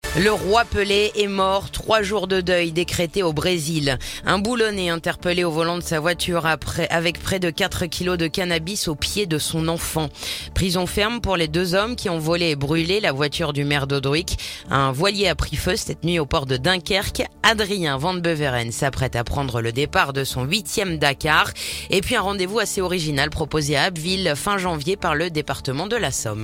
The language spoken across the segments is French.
Le roi Pelé est mort, 3 jours de deuil décrété au Brésil. Un boulonnais interpellé au volant de sa voiture avec près de 4 kilos de cannabis au pied de son enfant. Prison ferme pour les 2 hommes qui ont volé et brûlé la voiture du maire d'Odruik. Un voilier a pris feu cette nuit au port de Dunkerque. Adrien Van Beveren s'apprête à prendre le départ de son 8e Dakar. Et puis un rendez-vous assez original proposé à Abbeville fin janvier par le département de la Somme.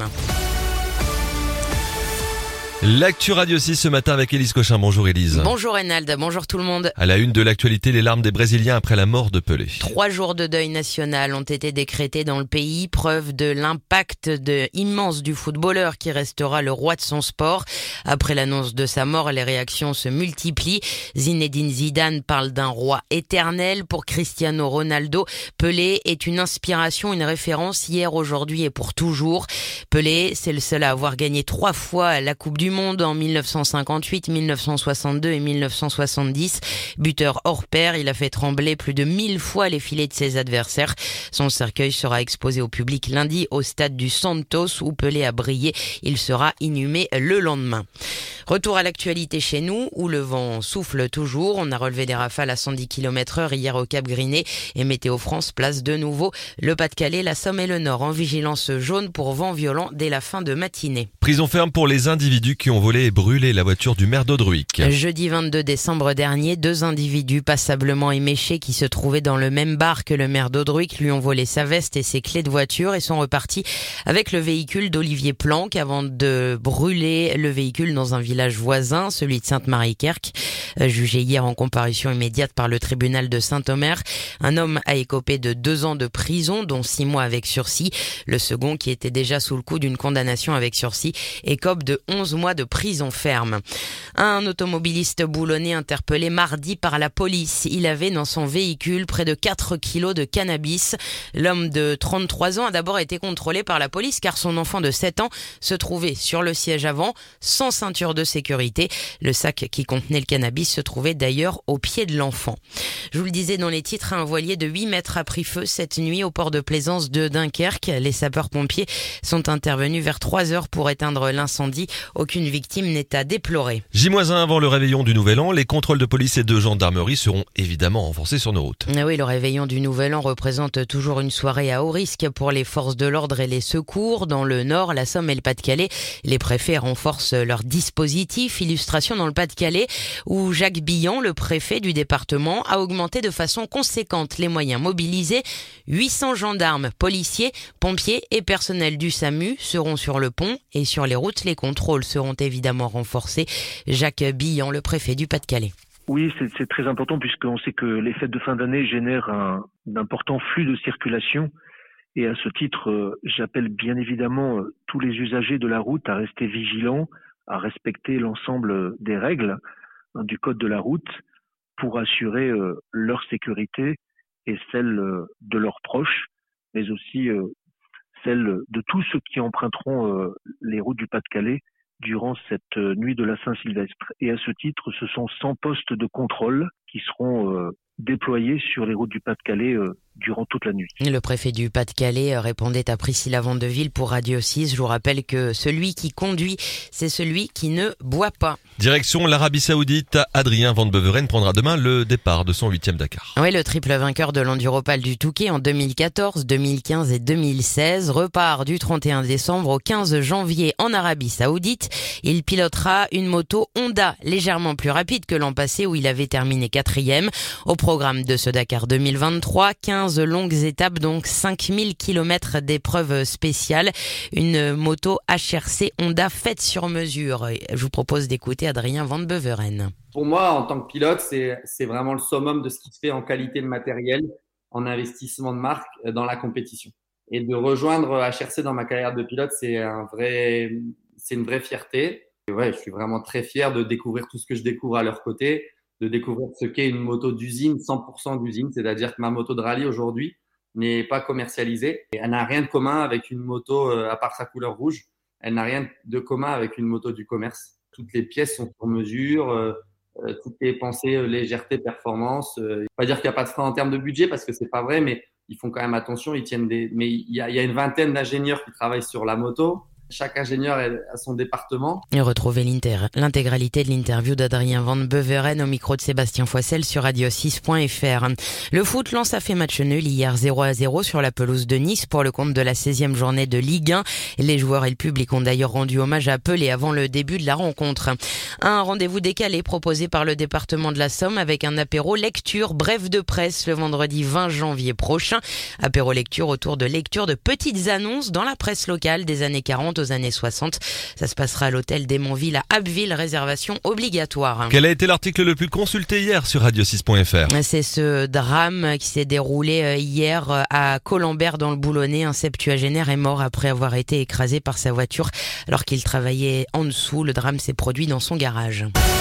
L'actu Radio 6 ce matin avec Élise Cochin. Bonjour Élise. Bonjour Reynald, bonjour tout le monde. À la une de l'actualité, les larmes des Brésiliens après la mort de Pelé. 3 jours de deuil national ont été décrétés dans le pays, preuve de l'impact immense du footballeur qui restera le roi de son sport. Après l'annonce de sa mort, les réactions se multiplient. Zinedine Zidane parle d'un roi éternel. Pour Cristiano Ronaldo, Pelé est une inspiration, une référence hier, aujourd'hui et pour toujours. Pelé, c'est le seul à avoir gagné 3 fois la Coupe du Monde en 1958, 1962 et 1970. Buteur hors pair, il a fait trembler plus de 1000 fois les filets de ses adversaires. Son cercueil sera exposé au public lundi au stade du Santos où Pelé a brillé. Il sera inhumé le lendemain. Retour à l'actualité chez nous où le vent souffle toujours. On a relevé des rafales à 110 km/h hier au Cap Griné et Météo France place de nouveau le Pas-de-Calais, la Somme et le Nord en vigilance jaune pour vent violent dès la fin de matinée. Prison ferme pour les individus qui ont volé et brûlé la voiture du maire d'Odruik. Jeudi 22 décembre dernier, 2 individus passablement éméchés qui se trouvaient dans le même bar que le maire d'Odruik lui ont volé sa veste et ses clés de voiture et sont repartis avec le véhicule d'Olivier Planck avant de brûler le véhicule dans un village voisin, celui de Sainte-Marie-Kerk. Jugé hier en comparution immédiate par le tribunal de Saint-Omer, un homme a écopé de 2 ans de prison, dont 6 mois avec sursis. Le second, qui était déjà sous le coup d'une condamnation avec sursis, écope de 11 mois de prison ferme. Un automobiliste boulonnais interpellé mardi par la police. Il avait dans son véhicule près de 4 kilos de cannabis. L'homme de 33 ans a d'abord été contrôlé par la police car son enfant de 7 ans se trouvait sur le siège avant, sans ceinture de sécurité. Le sac qui contenait le cannabis se trouvait d'ailleurs au pied de l'enfant. Je vous le disais dans les titres, un voilier de 8 mètres a pris feu cette nuit au port de plaisance de Dunkerque. Les sapeurs-pompiers sont intervenus vers 3 heures pour éteindre l'incendie. Aucune victime n'est à déplorer. J-1 avant le réveillon du Nouvel An, les contrôles de police et de gendarmerie seront évidemment renforcés sur nos routes. Oui, le réveillon du Nouvel An représente toujours une soirée à haut risque pour les forces de l'ordre et les secours. Dans le Nord, la Somme et le Pas-de-Calais, les préfets renforcent leur dispositif. Illustration dans le Pas-de-Calais où Jacques Billan, le préfet du département, a augmenté de façon conséquente les moyens mobilisés. 800 gendarmes, policiers, pompiers et personnels du SAMU seront sur le pont et sur les routes. Les contrôles seront évidemment renforcés. Jacques Billan, le préfet du Pas-de-Calais. Oui, c'est très important puisqu'on sait que les fêtes de fin d'année génèrent un important flux de circulation. Et à ce titre, j'appelle bien évidemment tous les usagers de la route à rester vigilants, à respecter l'ensemble des règles du code de la route pour assurer leur sécurité et celle de leurs proches, mais aussi celle de tous ceux qui emprunteront les routes du Pas-de-Calais durant cette nuit de la Saint-Sylvestre. Et à ce titre, ce sont 100 postes de contrôle qui seront déployés sur les routes du Pas-de-Calais durant toute la nuit. Le préfet du Pas-de-Calais répondait à Priscilla Vandeville pour Radio 6. Je vous rappelle que celui qui conduit, c'est celui qui ne boit pas. Direction l'Arabie Saoudite, Adrien Van Beveren prendra demain le départ de son 8e Dakar. Oui, le triple vainqueur de l'Enduropal du Touquet en 2014, 2015 et 2016 repart du 31 décembre au 15 janvier en Arabie Saoudite. Il pilotera une moto Honda légèrement plus rapide que l'an passé où il avait terminé 4e. Au programme de ce Dakar 2023, 15 longues étapes, donc 5000 km d'épreuves spéciales. Une moto HRC Honda faite sur mesure. Je vous propose d'écouter Adrien Van Beveren. Pour moi, en tant que pilote, c'est vraiment le summum de ce qui se fait en qualité de matériel, en investissement de marque dans la compétition. Et de rejoindre HRC dans ma carrière de pilote, c'est une vraie fierté. Et ouais, je suis vraiment très fier de découvrir tout ce que je découvre à leur côté, de découvrir ce qu'est une moto d'usine, 100% d'usine, c'est-à-dire que ma moto de rallye aujourd'hui n'est pas commercialisée. Et elle n'a rien de commun avec une moto, à part sa couleur rouge, elle n'a rien de commun avec une moto du commerce. Toutes les pièces sont sur mesure, tout est pensé légèreté, performance. Pas dire qu'il n'y a pas de frein en termes de budget parce que c'est pas vrai, mais ils font quand même attention, ils tiennent mais il y a une vingtaine d'ingénieurs qui travaillent sur la moto. Chaque ingénieur a son département. Et retrouvez l'intégralité de l'interview d'Adrien Van Beveren au micro de Sébastien Foissel sur radio6.fr. Le foot, Lens a fait match nul hier 0-0 sur la pelouse de Nice pour le compte de la 16e journée de Ligue 1. Les joueurs et le public ont d'ailleurs rendu hommage à Pelé avant le début de la rencontre. Un rendez-vous décalé proposé par le département de la Somme avec un apéro lecture bref de presse le vendredi 20 janvier prochain. Apéro lecture autour de lecture de petites annonces dans la presse locale des années 40 aux années 60. Ça se passera à l'hôtel d'Hémonville à Abbeville, réservation obligatoire. Quel a été l'article le plus consulté hier sur radio6.fr? C'est ce drame qui s'est déroulé hier à Colembert dans le Boulonnais. Un septuagénaire est mort après avoir été écrasé par sa voiture alors qu'il travaillait en dessous. Le drame s'est produit dans son garage.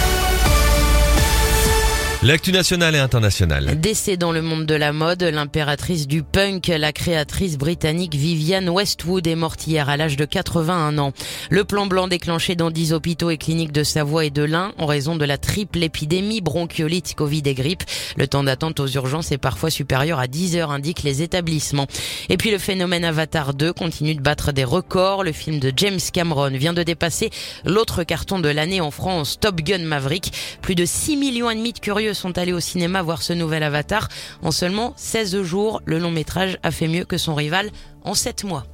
L'actu nationale et internationale. Décès dans le monde de la mode, l'impératrice du punk, la créatrice britannique Vivienne Westwood est morte hier à l'âge de 81 ans. Le plan blanc déclenché dans 10 hôpitaux et cliniques de Savoie et de l'Ain en raison de la triple épidémie bronchiolite, Covid et grippe. Le temps d'attente aux urgences est parfois supérieur à 10 heures, indiquent les établissements. Et puis le phénomène Avatar 2 continue de battre des records. Le film de James Cameron vient de dépasser l'autre carton de l'année en France, Top Gun Maverick. Plus de 6,5 millions de curieux sont allés au cinéma voir ce nouvel Avatar. En seulement 16 jours, le long métrage a fait mieux que son rival en 7 mois.